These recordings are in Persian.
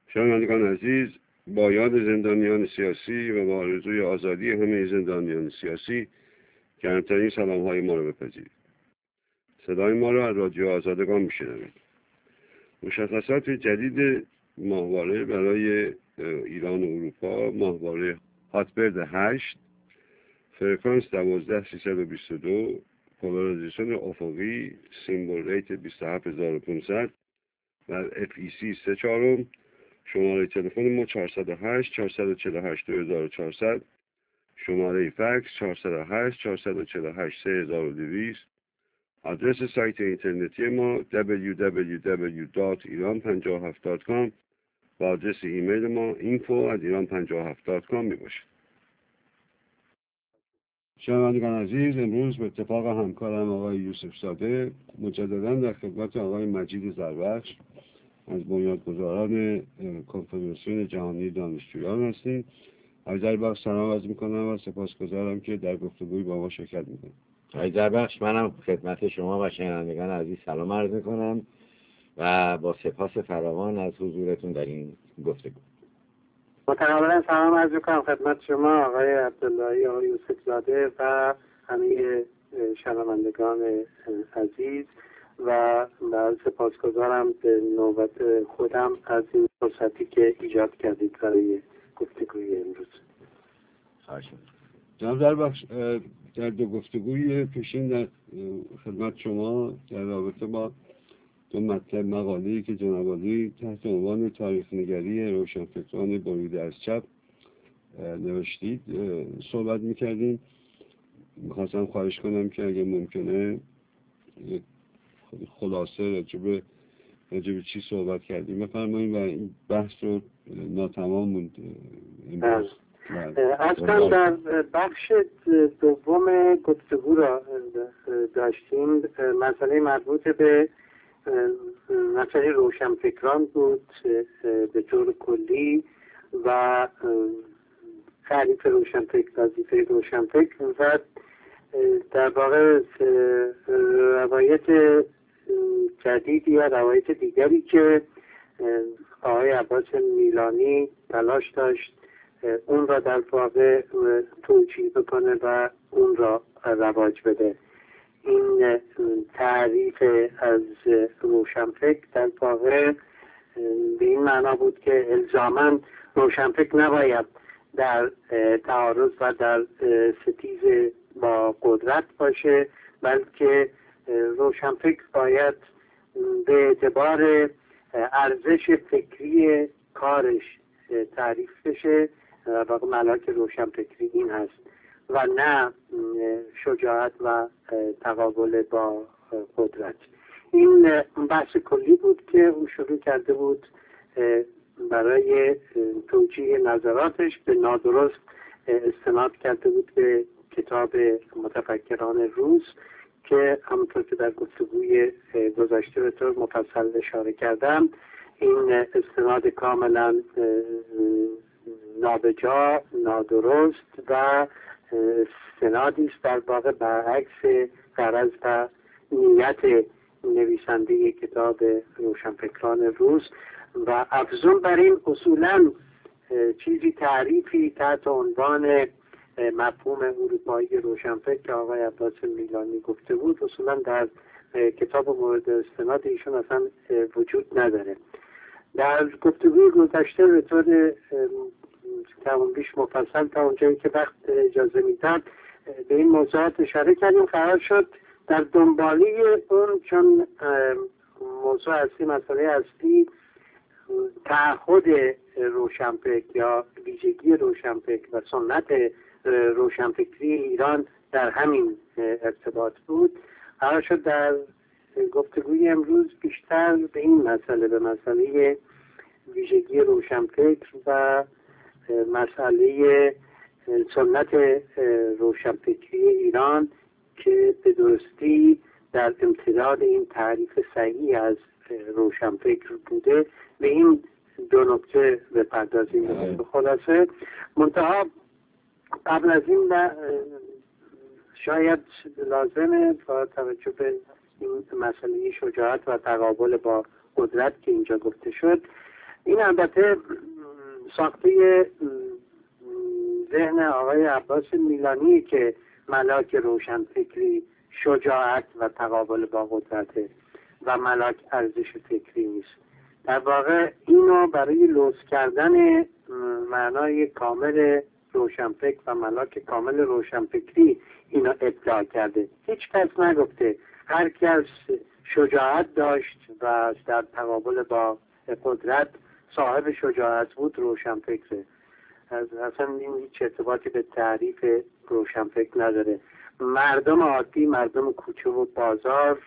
شنوندگان عزیز، با یاد زندانیان سیاسی و با آرزوی آزادی همه زندانیان سیاسی گرمترین سلام‌های ما را بپذیرید. صدای ما را از رادیو آزادگان میشنوید. مشخصات جدید ماهواره برای ایران و اروپا: ماهواره هاتبرد 8، فرکانس 12322، پولارایزیشن افقی، سیمبل ریت 27500 و FEC 3/4. شماره تلفن ما 408 448 2400، شماره فکس 408 448 3200. آدرس سایت اینترنتی ما www.iran57.com و آدرس ایمیل ما info@iran57.com می باشد. شنوندگان عزیز، امروز به اتفاق همکارم آقای یوسف زاده مجددا در خدمت آقای مجید زربخش از بنیانگذاران کنفدراسیون جهانی دانشجویان هستیم. آقای زربخش سلام عرض میکنم و سپاسگزارم که در گفتگوی با ما شرکت میکنید. آقای زربخش، منم خدمت شما و شنوندگان عزیز سلام عرض میکنم و با سپاس فراوان از حضورتون در این گفتگو. متقابلا سلام عرض میکنم خدمت شما آقای عبداللهی، آقای یوسف زاده و همه شنوندگان عزیز و سپاسگزارم به نوبت خودم از این فرصتی که ایجاد کردید برای گفتگوی امروز. جناب زربخش، در دو گفتگوی پیشین در خدمت شما در رابطه با دو مطلب مقاله‌ای که جناب عالی تحت عنوان تاریخ نگری روشنفکران بریده از چپ نوشتید صحبت میکردیم. میخواستم خواهش کنم که اگر ممکنه خلاصه راجب چی صحبت کردیم بفرمایید و این بحث رو ناتمام موند امروز. اصلا در بخش دوم گفتگو را داشتیم مسئله مربوط به مسئله روشنفکران بود به طور کلی و تعریف روشنفکر، وظیفه روشنفکر و در واقع روایت جدیدی یا روایت دیگری که آقای عباس میلانی تلاش داشت اون را در واقع توجیه بکنه و اون را رواج بده. این تعریف از روشنفکر در واقع به این معنا بود که الزاماً روشنفکر نباید در تعارض و در ستیز با قدرت باشه، بلکه روشنفکر باید به اعتبار ارزش فکری کارش تعریف بشه و ملاک روشنفکری این هست و نه شجاعت و تقابل با قدرت. این بحث کلی بود که او شروع کرده بود برای توجیه نظراتش به نادرست استناد کرده بود به کتاب متفکران روس که همونطور که در گفتگوی گذشته به طور مفصل اشاره کردم این استناد کاملا نابجا، نادرست و استنادی است در واقع برعکس غرض و نیت نویسنده کتاب روشنفکران روس و افزون بر این اصولا چیزی تعریفی تحت عنوان مفهوم اروپایی روشنفکر که آقای عباس میلانی گفته بود اصولا در کتاب مورد استناد ایشون اصلا وجود نداره. در گفتگوی گذشته به طور کم بیش مفصل تا اونجایی که وقت اجازه میداد به این موضوعات اشاره کردیم. قرار شد در دنباله اون، چون موضوع اصلی مسئله اصلی تعهد روشنفکر یا ویژگی روشنفکر و سنت روشنفکری ایران در همین ارتباط بود، قرار شد در گفتگوی امروز بیشتر به این مسئله، به مسئله ویژگی روشنفکر و مسئله سنت روشنفکری ایران که به درستی در امتداد این تعریف صحیح از روشنفکر بوده به این دو نکته بپردازیم. به خلاصه منتها قبل از این شاید لازمه با توجه به این مسئله شجاعت و تقابل با قدرت که اینجا گفته شد این البته ساخته ذهن آقای عباس میلانی که ملاک روشنفکری شجاعت و تقابل با قدرته و ملاک ارزش فکری نیست. در واقع اینو برای لوس کردن معنای کامل روشنفکر و ملاک کامل روشنفکری اینو ابداع کرده. هیچ کس نگفته هر کس شجاعت داشت و در تقابل با قدرت صاحب شجاعت بود روشنفکره. اصلا این هیچ ارتباطی به تعریف روشنفکر نداره. مردم عادی، مردم کوچه و بازار،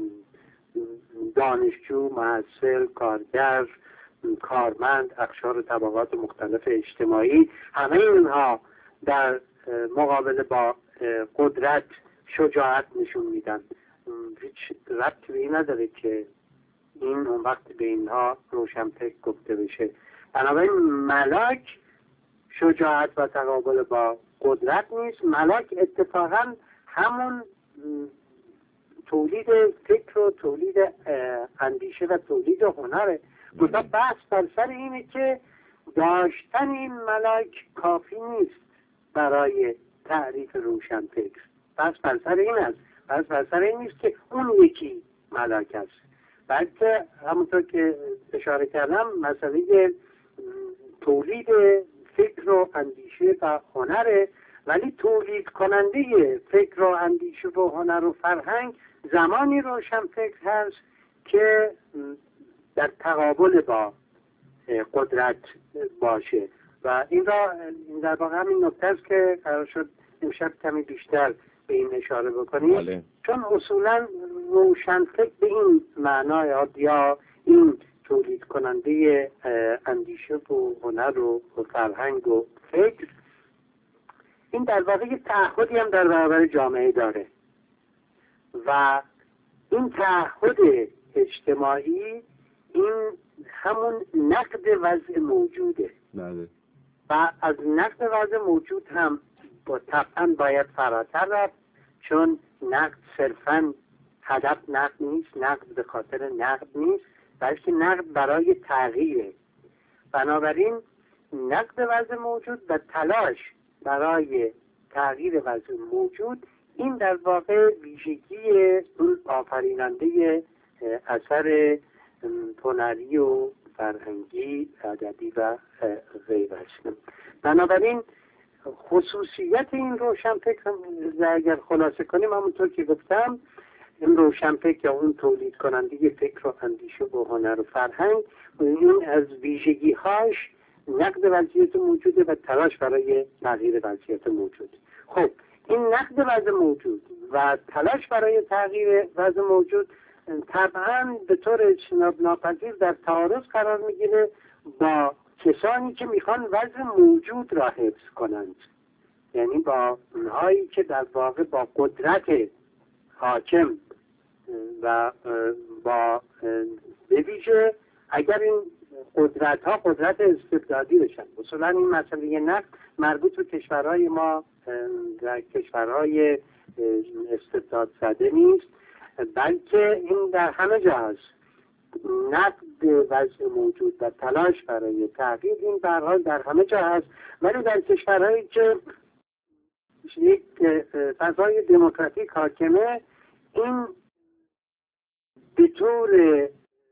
دانشجو، محصل، کارگر، کارمند، اقشار و طبقات مختلف اجتماعی، همه اینها در مقابله با قدرت شجاعت نشون میدن. هیچ ربطی نداره که این اون وقت به اینها روشنفکر گفته بشه. بنابراین ملاک شجاعت و تقابل با قدرت نیست. ملاک اتفاقا همون تولید فکر و تولید اندیشه و تولید هنره. گذار بحث بر سر اینه که داشتن این ملاک کافی نیست برای تعریف روشنفکر. بحث بر سر این است. بحث بر سر این نیست که اون یکی ملاک است، بلکه همونطور که اشاره کردم مسئله تولید فکر و اندیشه و هنره، ولی تولید کننده فکر و اندیشه و هنر و فرهنگ زمانی روشنفکر هست که در تقابل با قدرت باشه. و این را در واقع همین نکته است که قرار شد امشب کمی بیشتر به این اشاره بکنیم. بله. چون اصولا روشنفکر به این معنای یا این تولید کننده اندیشه و هنر و فرهنگ و فکر، این در واقع یه تعهدی هم در برابر جامعه داره و این تعهد اجتماعی این همون نقد وضع موجوده. بله. و از نقد وضع موجود هم طبعا باید فراتر رفت، چون نقد صرفا هدف نقد نیست، نقد به خاطر نقد نیست، بلکه نقد برای تغییره. بنابراین نقد وضع موجود و تلاش برای تغییر وضع موجود، این در واقع ویژگی اون آفریننده اثر هنری و فرهنگی، ادبی و غیره است. بنابراین خصوصیت این روشنفکر اگر خلاصه کنیم، همونطور که گفتم، این روشنفکر یا اون تولید کننده فکر و اندیشه و هنر و فرهنگ، این از ویژگی‌هاش نقد وضعیت موجوده و تلاش برای تغییر وضعیت موجود. خب این نقد وضع موجود و تلاش برای تغییر وضع موجود طبعا به طور اجتناب ناپذیر در تعارض قرار میگیره با کسانی که میخوان وضع موجود را حفظ کنند، یعنی با اونهایی که در واقع با قدرت حاکم و با به ویژه اگر این قدرت ها قدرت استبدادی بشن. اصولا این مسئله نقد مربوط به کشورهای ما در کشورهای استبداد زده نیست، بلکه این در همه جا هست. نقد وضع موجود و تلاش برای تغییر این به هر حال در همه جا هست، ولی در کشورهایی که یک فضای دموکراتیک حاکمه، این به طور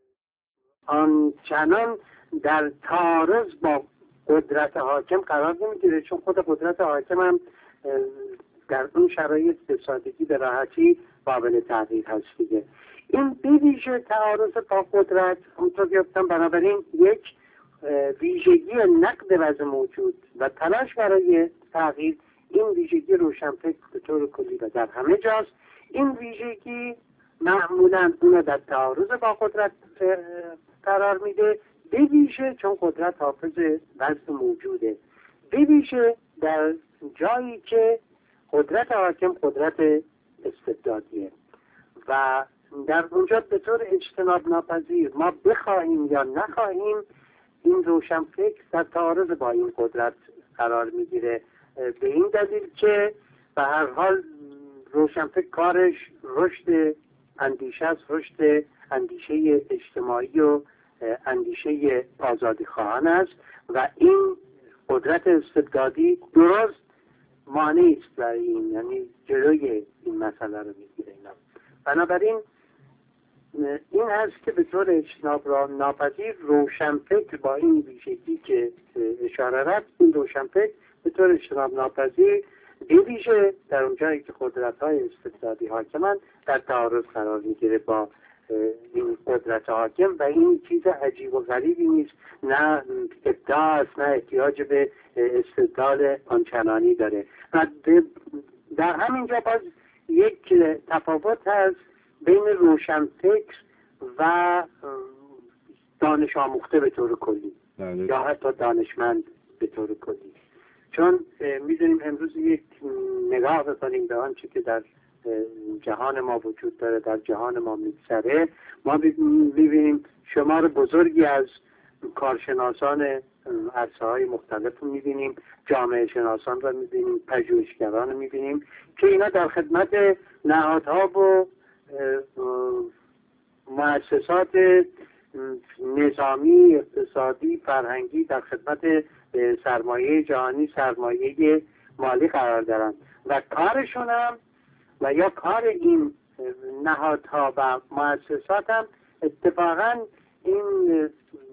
آنچنان در تعارض با قدرت حاکم قرار نمیگیره، چون خود قدرت حاکم هم در اون شرایط به سادگی به راحتی قابل تغییر هست دیگه. این بیویژه تعارض با قدرت همونطور که گفتم، بنابراین یک ویژگی نقد وضع موجود و تلاش برای تغییر، این ویژگی روشنفکر به طور کلی و در همه جاست. این ویژگی معمولا اون در تعارض با قدرت قرار میده، بیویژه چون قدرت حافظ وضع موجوده، بیویژه در جایی که قدرت حاکم قدرت استبدادیه و در اونجا به طور اجتناب ناپذیر ما بخواهیم یا نخواهیم این روشنفکر در تعارض با این قدرت قرار میگیره. به این دلیل که به هر حال روشنفکر کارش رشد اندیشه است، رشد اندیشه اجتماعی و اندیشه آزادی خواهان است و این قدرت استبدادی درست مانعی است برای این، یعنی جلوی این مسئله رو میگیره. بنابراین این هست که به طور اجتناب را ناپذیر روشنفکر با این ویژگی که اشاره رفت، این روشنفکر به طور اجتناب ناپذیر ویژه در اونجایی که قدرت‌های استبدادی حاکمند در تعارض قرار میگیره با این قدرت حاکم و این چیز عجیب و غریبی نیست، نه ابداع است، نه احتیاج به استدلال آنچنانی داره. و در همینجا باز یک تفاوت هست بین روشنفکر و دانش آموخته به طور کلی یا حتی دانشمند به طور کلی. چون میدونیم امروز یک نگاه بکنیم به آنچه که در جهان ما وجود داره، در جهان ما میگذره، ما ببینیم شمار بزرگی از کارشناسان عرصه های مختلف رو میبینیم، جامعه شناسان رو میبینیم، پژوهشگران رو میبینیم که اینا در خدمت نهادها و مؤسسات نظامی، اقتصادی، فرهنگی در خدمت سرمایه جهانی، سرمایه مالی قرار دارن و کارشون هم و یا کار این نهادها و مؤسسات هم اتفاقا این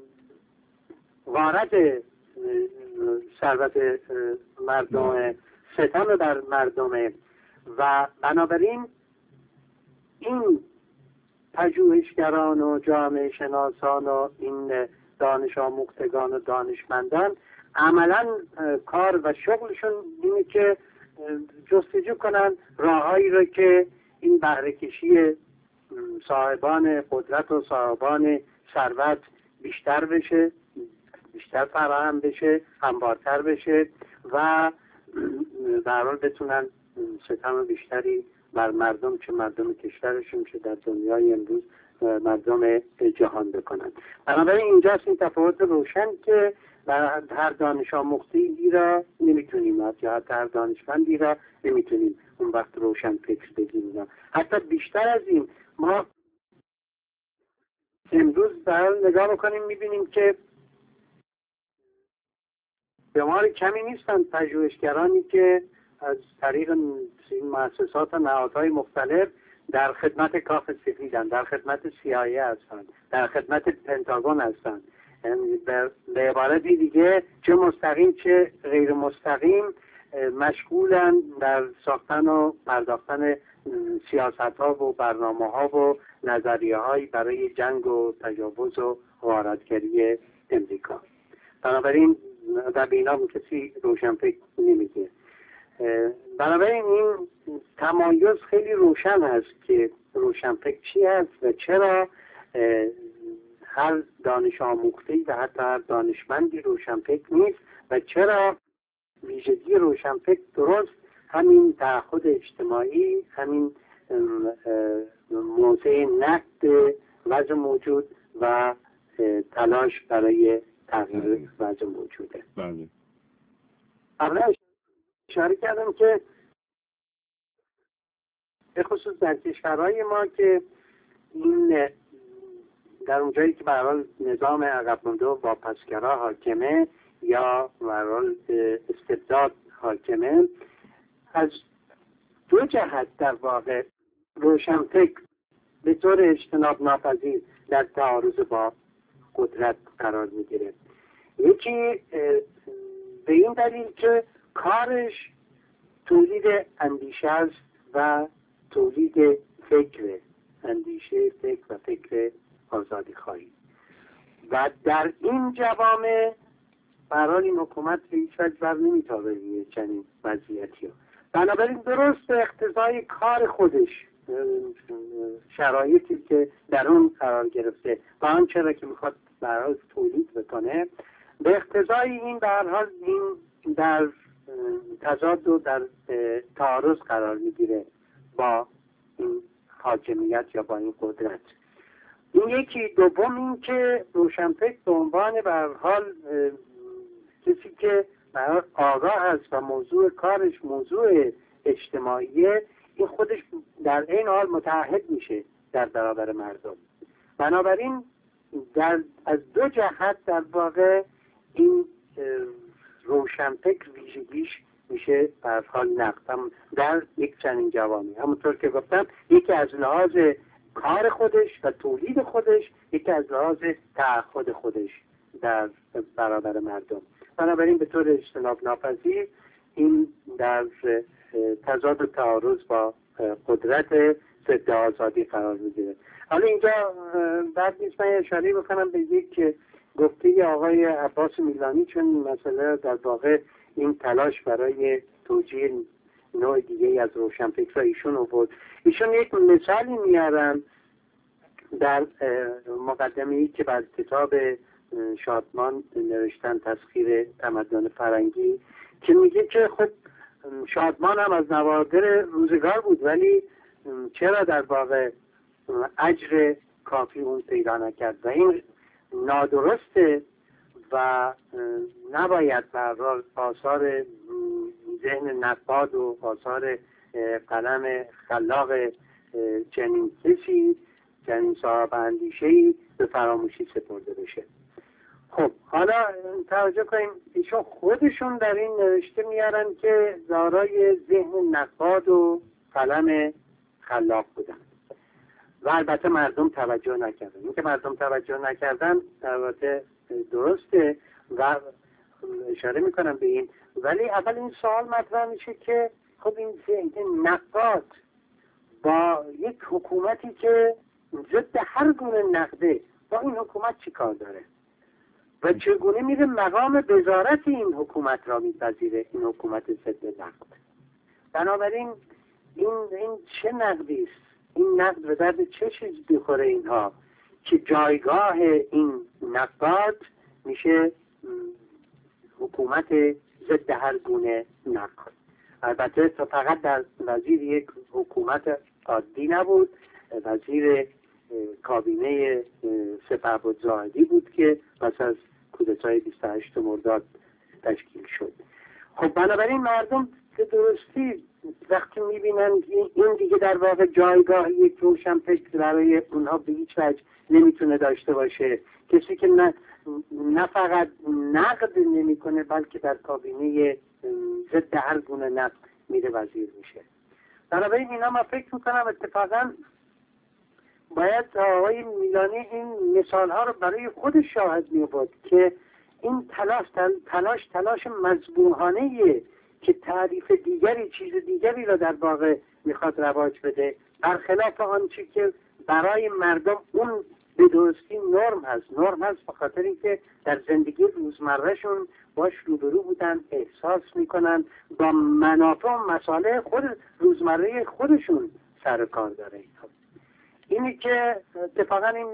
غارت ثروت مردم، ستم بر مردم و بنابراین این پژوهشگران و جامعه شناسان و این دانش آموختگان و دانشمندان عملا کار و شغلشون اینه که جستجو کنن راههایی رو که این بهره کشی صاحبان قدرت و صاحبان ثروت بیشتر بشه، بیشتر فراهم بشه، هموارتر بشه و در حال بتونن ستم بیشتری بر مردم، چه مردم کشورشون چه در دنیای امروز مردم جهان بکنن. بنابراین اینجاست این تفاوت روشن که هر دانش آموختی را نمیتونیم یا هر دانشمندی را نمیتونیم اون وقت روشن فکر بگیم. حتی بیشتر از این ما امروز در نگاه بکنیم میبینیم که بمار کمی نیستن پژوهشگرانی که از طریق این مؤسسات و نهادهای مختلف در خدمت کاخ سفیدن، در خدمت CIA هستند، در خدمت پنتاگون هستند. به عبارتی دیگه چه مستقیم چه غیر مستقیم مشغولن در ساختن و پرداختن سیاست ها و برنامه ها و نظریه هایی برای جنگ و تجاوز و غارتگری امریکا. بنابراین در بینا کسی روشنفکر نمیگه. بنابراین این تمایز خیلی روشن است که روشنفکر چی هست و چرا هر دانش آموخته‌ای و حتی هر دانشمندی روشنفکر نیست و چرا ویژگی روشنفکر درست همین تعهد اجتماعی، همین موضع نقد وضع موجود و تلاش برای تغییر وضع موجوده. بله. قبلا اشاره کردم که به خصوص در کشورهای ما که این در اونجایی که به هر حال نظام عقب مانده و واپسگرا حاکمه یا به هر حال استبداد حاکمه، از دو جهت در واقع روشنفکر به طور اجتناب ناپذیر در تعارض با قدرت قرار میگیره. یکی به این دلیل که کارش تولید اندیشه است و تولید فکر، اندیشه، فکر و فکر آزادی خواهی و در این جوامع برای این حکومت به هیچ وجه بر نمیتابه چنین وضعیتی. بنابراین درست به اقتضای کار خودش، شرایطی که در اون قرار گرفته و آنچه را که میخواد برای تولید بکنه، به اقتضای این به هر حال این در تضاد و در تعارض قرار میگیره با این حاکمیت یا با این قدرت. این یکی. دوم این که روشنفکر به عنوان به هر حال کسی که به هر حال آگاه است و موضوع کارش موضوع اجتماعیه، این خودش در این حال متعهد میشه در برابر مردم. بنابراین از دو جهت در واقع این روشنفکر ویژگیش میشه به هر حال نقد در یک چنین جوانی. همونطور که گفتم یکی از لحاظ کار خودش و تولید خودش، یکی از لحاظ تعهد خودش در برابر مردم. بنابراین به طور اجتناب ناپذیر این در تضاد و تعارض با قدرت ضد آزادی قرار میگیره. حالا اینجا بعد نیست من اشاره بکنم به یک گفته آقای عباس میلانی، چون مسئله در واقع این تلاش برای توجیه نوع دیگه از روشنفکر ایشون آورد. ایشون یک مثالی میارن در مقدمه‌ای که بر کتاب شادمان نوشتن، تسخیر تمدن فرنگی، که میگه که خب شادمان هم از نوادر روزگار بود، ولی چرا در واقع اجر کافی اون پیدا نکرد و این نادرسته و نباید بر آثار ذهن نقاد و آثار قلم خلاق چنین کسی، چنین صاحب اندیشه‌ای به فراموشی سپرده بشه. خب حالا توجه کنیم ایشون خودشون در این نوشته میارن که دارای ذهن نقاد و قلم خلاق بودن و البته مردم توجه نکردن. این که مردم توجه نکردن البته درسته و اشاره میکنم به این، ولی اول این سوال مطرح میشه که خب این ذهن نقاد با یک حکومتی که ضد هر گونه نقده، با این حکومت چی کار داره و چگونه میره مقام وزارت این حکومت را میپذیره، این حکومت ضد نقد. بنابراین این چه نقدی است؟ این نقد به درد چه چیز بخوره اینها که جایگاه این نقاد میشه حکومت ضد هر گونه نقد؟ البته تا فقط در وزیر یک حکومت عادی نبود، وزیر کابینه سپهبد زاهدی بود که پس از کودتای 28 مرداد تشکیل شد. خب بنابراین مردم به درستی وقتی میبینن این دیگه در واقع جایگاه یک روشنفکر برای اونها به هیچ وجه نمیتونه داشته باشه، کسی که نه فقط نقد نمیکنه بلکه در کابینه ضد هر گونه نقد میره وزیر میشه. بنابراین اینا من فکر میکنم اتفاقا باید آقای میلانی این مثال ها رو برای خودش شاهد می‌بود که این تلاش مذبوحانه‌ایه که تعریف دیگری، چیز دیگری را در واقع میخواد رواج بده، برخلاف آنچه که برای مردم اون به درستی نرم هست به خاطر اینکه در زندگی روزمرهشون باش روبرو بودن، احساس میکنن، با منافع و مصالح خود روزمره خودشون سر کار داره. اینی که اتفاقا این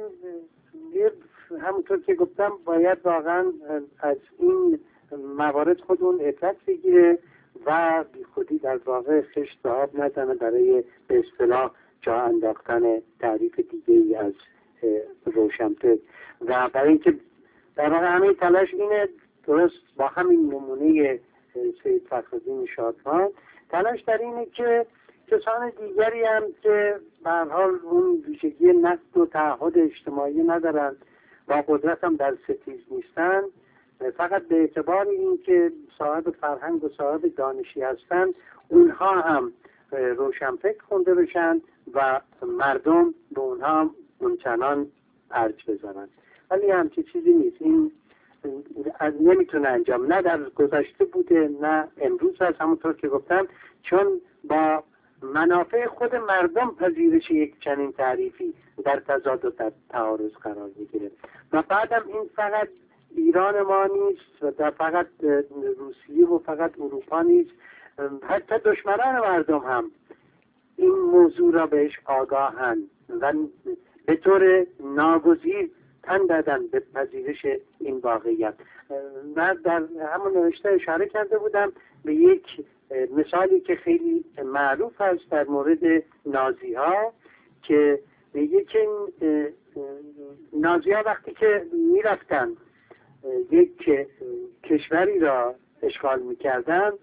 همونطور که گفتم باید واقعا از این موارد خودمون عبرت بگیره و بی خودی در واقع خشت به آب نزنه برای به اصطلاح جا انداختن تعریف دیگه ای از روشنفکر. و برای اینکه در واقع همین تلاش اینه، درست با همین نمونه سید فخرالدین شادمان، تلاش در اینه که کسان دیگری هم که به هر حال اون ویژگی نقد و تعهد اجتماعی ندارن و قدرت هم در ستیز نیستن، فقط به اعتبار این که صاحب فرهنگ و صاحب دانشی هستن اونها هم روشنفکر خونده بشن و مردم به اونها هم اونچنان ارج بزنن. ولی همچی چیزی نیست. این نمیتونه انجام، نه در گذشته بوده نه امروز هست، همونطور که گفتم، چون با منافع خود مردم پذیرش یک چنین تعریفی در تضاد و در تعارض قرار میگیره. و بعدم این فقط ایران ما نیست و در فقط روسیه و فقط اروپا نیست، حتی دشمنان مردم هم این موضوع را بهش آگاهند و به طور ناگزیر تن دادن به پذیرش این واقعیت. و در همون نوشته اشاره کرده بودم به یک مثالی که خیلی معروف است در مورد نازی ها، که میگه که نازی ها وقتی که میرفتن یک کشوری را اشغال میکردن،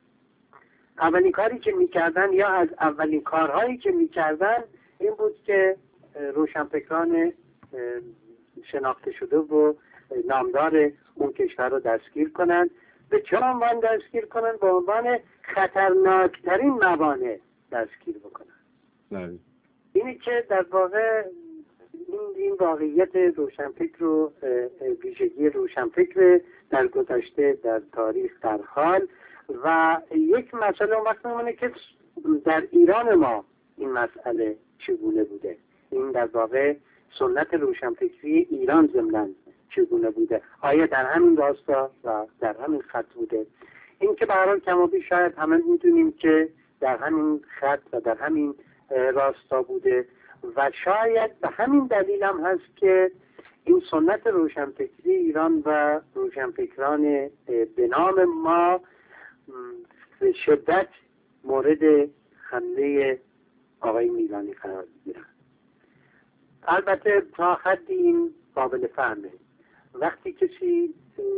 اولین کاری که میکردن یا از اولین کارهایی که میکردن این بود که روشنفکران شناخته شده و نامدار اون کشور رو دستگیر کنند. به چه عنوان دستگیر کنند؟ به عنوان خطرناکترین موانع دستگیر بکنند. اینی که در واقع این واقعیت روشنفکر رو ویژگی روشنفکر در گذشته، در تاریخ، در حال. و یک مسئله اون وقت میمونه که در ایران ما این مسئله چگونه بوده، این در واقع سنت روشنفکری ایران ضمناً چگونه بوده، آیا در همین راستا و در همین خط بوده؟ این که به هر حال کم و بیش شاید همه میدونیم که در همین خط و در همین راستا بوده و شاید به همین دلیل هم هست که این سنت روشنفکری ایران و روشنفکران به نام ما به شدت مورد حمله آقای میلانی قرار میگیرن. البته تا حدی این قابل فهمه. وقتی کسی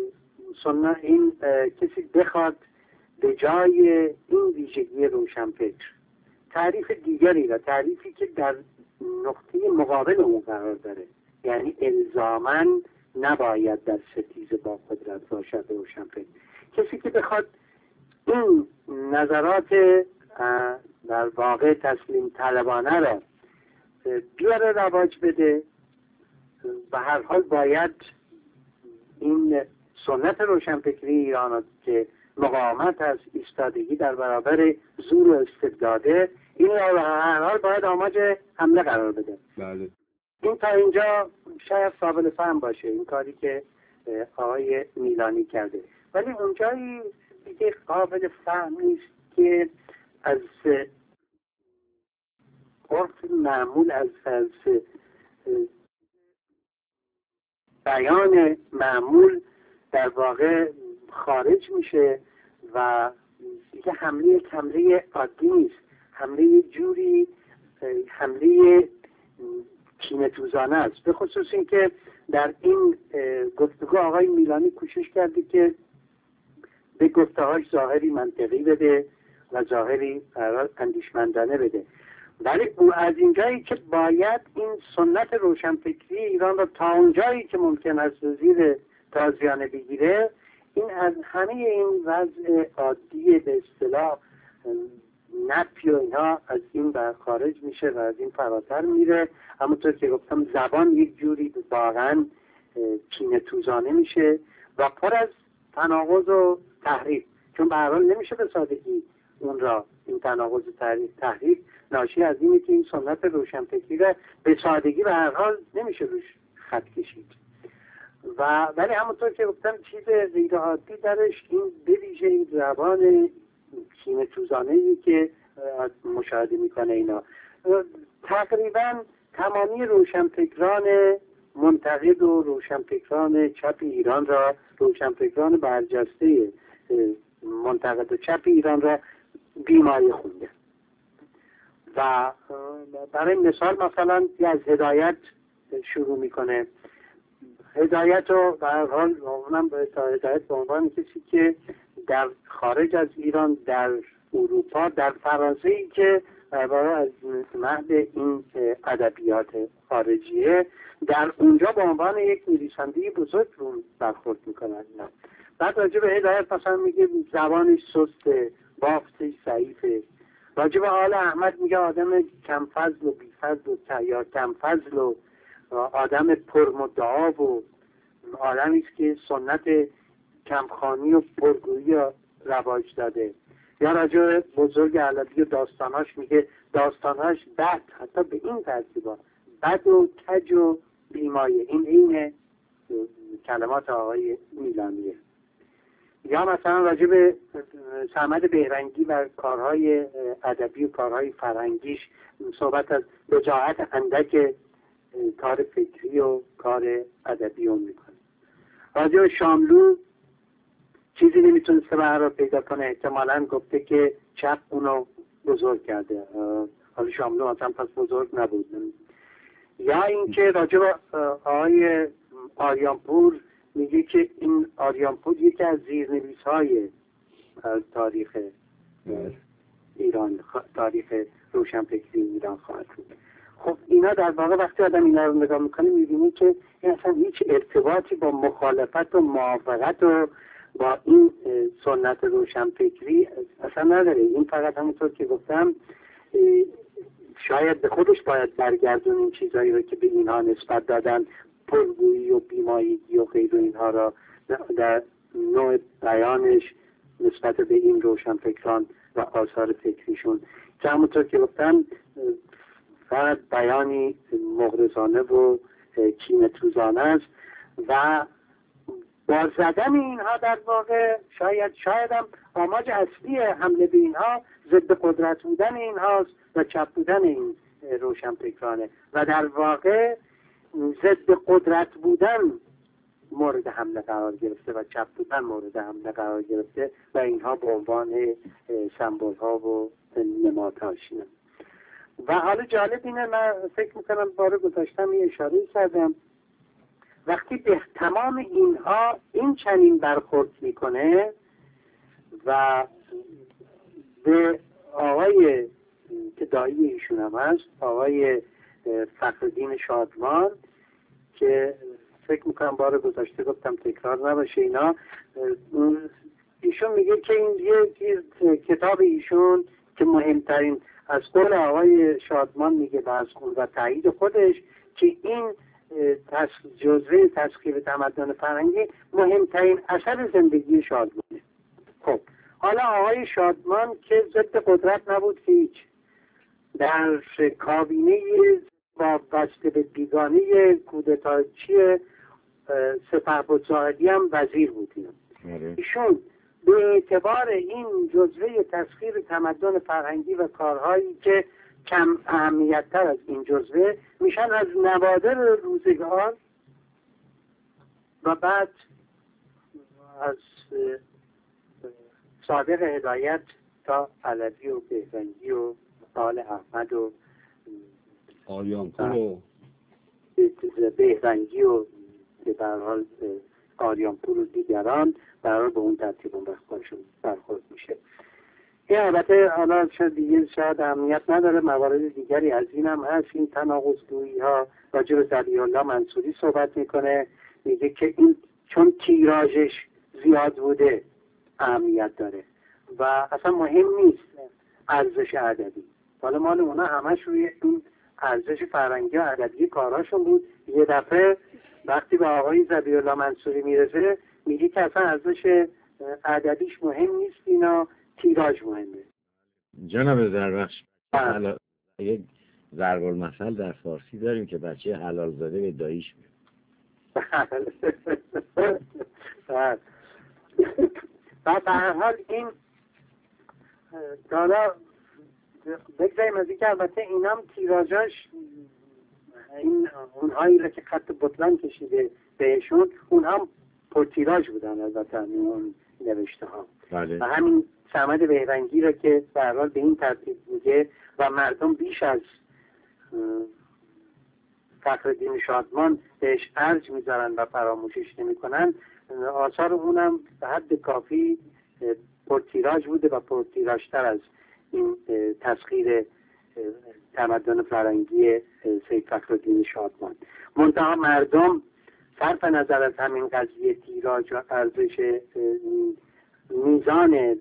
کسی بخواد به جای این ویژگی روشنفکر تعریف دیگری را، تعریفی که در نقطه مقابل اون قرار داره، یعنی الزاماً نباید در ستیز با قدرت باشد روشنفکر، کسی که بخواد این نظرات در واقع تسلیم طلبانه را بیاره رواج بده، به هر حال باید این سنت روشنفکری ایران که مقاومت از ایستادگی در برابر زور و استبداده، این را به هر حال باید آماج حمله قرار بده. بله. این تا اینجا شاید قابل فهم باشه این کاری که آقای میلانی کرده، ولی اونجایی دیگه قابل فهم نیست که از عرف معمول، از بیان معمول در واقع خارج میشه و دیگه حمله عادی نیست، حمله جوری حمله کینه‌توزانه است. به خصوص این که در این گفتگو آقای میلانی کوشش کرده که به گفته‌هاش ظاهری منطقی بده و ظاهری اندیشمندانه بده، ولی او از اینجایی که باید این سنت روشنفکری ایران را تا اونجایی که ممکن است زیر تازیانه بگیره، این از همه این وضع عادی به اصطلاح نفی و اینها از این بر خارج میشه و از این فراتر میره. همونطور که گفتم زبان یک جوری واقعا کینه‌توزانه میشه و پر از تناقض و تحریف، چون به هر حال نمیشه به سادگی اون را، این تناقض و تحریف ناشی از اینه که این سنت روشنفکری را به سادگی به هر حال نمیشه روش خط کشید و ولی همونطور که گفتم چیز غیر عادی درش این به ویژه این زبان کینه‌توزانه‌ای که مشاهده میکنه. اینا تقریبا تمامی روشنفکران منتقد و روشنفکران چپ ایران را، روشنفکران برجسته منتقد و چپ ایران را بیماری خونده و برای مثال مثلا از هدایت شروع میکنه. هدایت رو به هر حال اونم به هدایت به عنوان کسی که در خارج از ایران، در اروپا، در فرانسه‌ای که از مهد این ادبیات خارجیه، در اونجا به عنوان یک نویسنده بزرگ رو برخورد میکنن. بعد راجع به هدایت مثلا میگه زبانش سسته، بافتش ضعیفه. راجع به آل احمد میگه آدم کم فضل و بی فضل و یا کم فضل و آدم پرمدعا و آدمی است که سنت کمخوانی و پرگویی رواج داده. یا راجع به بزرگ علوی و داستاناش میگه داستاناش بد، حتی به این ترتیبا بد و کج و بیمایه. این کلمات آقای میلانیه. یا مثلا راجع به صمد بهرنگی و کارهای ادبی و کارهای فرهنگیش صحبت از وجاهت اندک کار فکری و کار ادبی اون میکنه. راجع به شاملو چیزی نمیتونسته به هر پیدا کنه، احتمالاً گفته که چپ اونو بزرگ کرده، حالا شاملو اصلا پس بزرگ نبود. یا اینکه راجع به آقای آریانپور میگه که این آریانپور یکی از زیرنویس‌های تاریخ ایران، تاریخ روشنفکری ایران خواهد بود. خب اینا در واقع وقتی آدم اینا رو نگاه میکنه میبینه که این اصلا هیچ ارتباطی با مخالفت و موافقت و با این سنت روشنفکری اصلا نداره. این فقط همونطور که گفتم شاید به خودش باید برگردون این چیزایی رو که به اینها نسبت دادن، پرگویی و بیمایگی و غیر اینها را در نوع بیانش نسبت به این روشنفکران و آثار فکریشون که همونطور که گفتم فقط بیانی مغرضانه و کینه‌توزانه است و با زدن اینها در واقع شاید هم آماج اصلی حمله به اینها ضد قدرت بودن اینهاست و چپ بودن این روشنفکرانه و در واقع ضد قدرت بودن مورد حمله قرار گرفته و چپ بودن مورد حمله قرار گرفته و اینها به عنوان سمبل ها و نمادهاشینه. و حالا جالب اینه، من فکر میکنم باره گذاشتم یه اشاره کردم، وقتی به تمام اینها این چنین برخورد میکنه و به آقای که دایی ایشون هم هست، آقای فخرالدین شادمان، که فکر میکنم بار گذاشته گفتم تکرار نباشه اینا، ایشون میگه که این یه کتاب ایشون که مهمترین از قول آقای شادمان میگه و از قول و تایید خودش که این جزوه تسخیر تمدن فرهنگی مهمترین اثر زندگی شادمانه. خب حالا آقای شادمان که ضد قدرت نبود که هیچ، در کابینه وابسته به بیگانه کودتاچی سپهبد زاهدی هم وزیر بود. ایشون به اعتبار این جزوه تسخیر تمدن فرهنگی و کارهایی که کم اهمیت‌تر از این جزوه میشن از نوادر روزگار و بعد از صادق هدایت تا علوی و بهرنگی و آل احمد و آریانپور و بهرنگی و به هر حال آریانپور و دیگران برای به اون ترتیب اون بخششون برخورد میشه. این البته حالا شاید اهمیت نداره، موارد دیگری از این هم هست. این تناقض‌گویی ها راجع به ذبیح الله منصوری صحبت میکنه، میگه که این چون تیراژش زیاد بوده اهمیت داره و اصلا مهم نیست ارزش ادبی. حالا مال اونا همش روی این ارزش فرهنگی و ادبی کاراشون بود. یه دفعه وقتی به آقای ذبیح الله منصوری میرسه میگه که اصلا ارزش ادبیش مهم نیست، اینا تیراژ مهمه. جناب زربخش، یک ضرب المثل در فارسی داریم که بچه حلال زاده به داییش میره. و به هر حال این دادا بگذاریم از این که البته اینام تیراژاش این اونهایی را که خط بطلان کشیده بهشون اونها پر تیراژ بودن البته اون نوشته ها. بله. و همین صمد بهرنگی را که به هر حال به این ترتیب میگه و مردم بیش از فخرالدین شادمان بهش ارج میذارن و فراموشش نمیکنن، آثار اونم به حد کافی پرتیراژ بوده و پرتیراژتر از این تسخیر تمدن فرهنگی سید فخرالدین شادمان. منتها مردم صرف نظر از همین قضیه تیراژ و ارزش میزان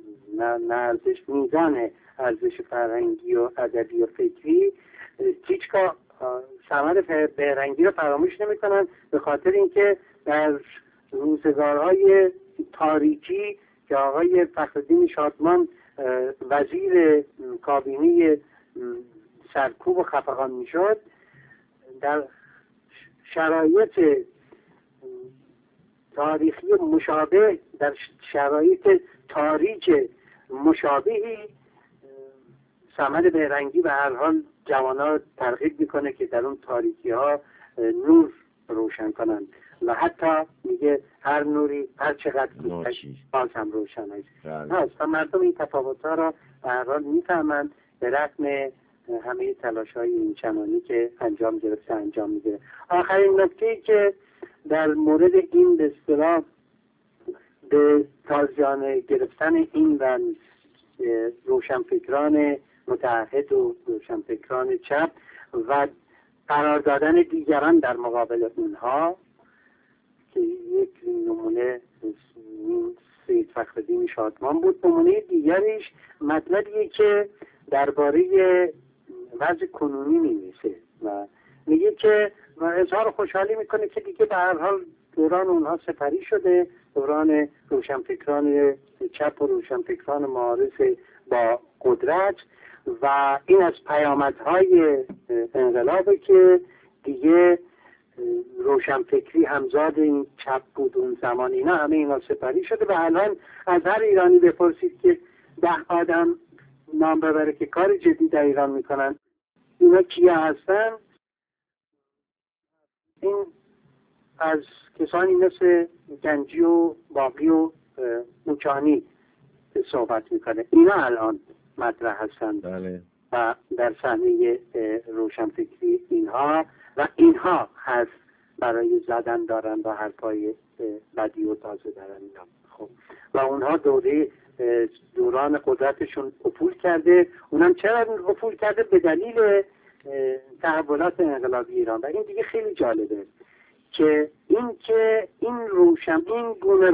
ارزش فرهنگی و ادبی و فکری هیچگاه ثمر بهرنگی رو فراموش نمی‌کنن، به خاطر اینکه در روزگارهای تاریکی که آقای فخرالدین شادمان وزیر کابینه سرکوب و خفقان میشد، در شرایط تاریخی مشابه، در شرایط تاریک مشابهی صمد بهرنگی به هر حال جوانان ترغیب میکنه که در اون تاریکی ها نور روشن کنند و حتی میگه هر نوری هر چقدر باز هم روشن است. و مردم این تفاوت ها را به هر حال میفهمند به رغم همه تلاش های این چنانی که انجام گرفته انجام میگیره. آخرین نکته‌ای که در مورد این به اصطلاح به تازیانه گرفتن این و روشنفکران متعهد و روشنفکران چپ و قرار دادن دیگران در مقابل اونها که یک نمونه سید فخرالدین شادمان بود. نمونه دیگریش مطلبیه که درباره وضع کنونی می‌نویسه و میگه که اظهار خوشحالی میکنه که دیگه به هر حال دوران اونها سپری شده، دوران روشنفکران چپ و روشنفکران معارض با قدرت، و این از پیامدهای انقلابه که دیگه روشنفکری همزاد این چپ بود اون زمان، اینا همه اینا سپری شده. و الان از هر ایرانی بپرسید که 10 آدم نام ببره که کار جدی در ایران میکنن، اینا کیا هستن؟ این از کسانی مثل گنجی و باقی و موچانی صحبت میکنه. اینا الان مطرح هستند بله. و در صحنه روشنفکری اینها هست برای زدن دارن و حرفای بدی و تازه دارن اینا. خب و اونها دوران قدرتشون افول کرده. اونم چرا افول کرده؟ به دلیل تحولات انقلابی ایران. و این دیگه خیلی جالبه که این گونه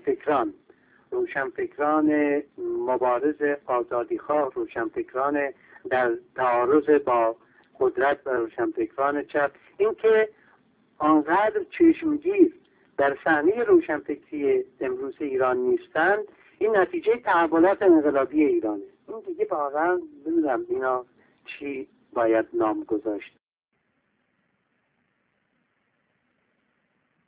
روشنفکران مبارز آزادیخواه، روشنفکران در تعارض با قدرت و روشنفکران چپ، این که آنقدر چشمگیر در صحنه روشنفکری امروز ایران نیستند، این نتیجه تحولات انقلابی ایرانه. این دیگه واقعا نمیدونم اینا چی باید نام گذاشت.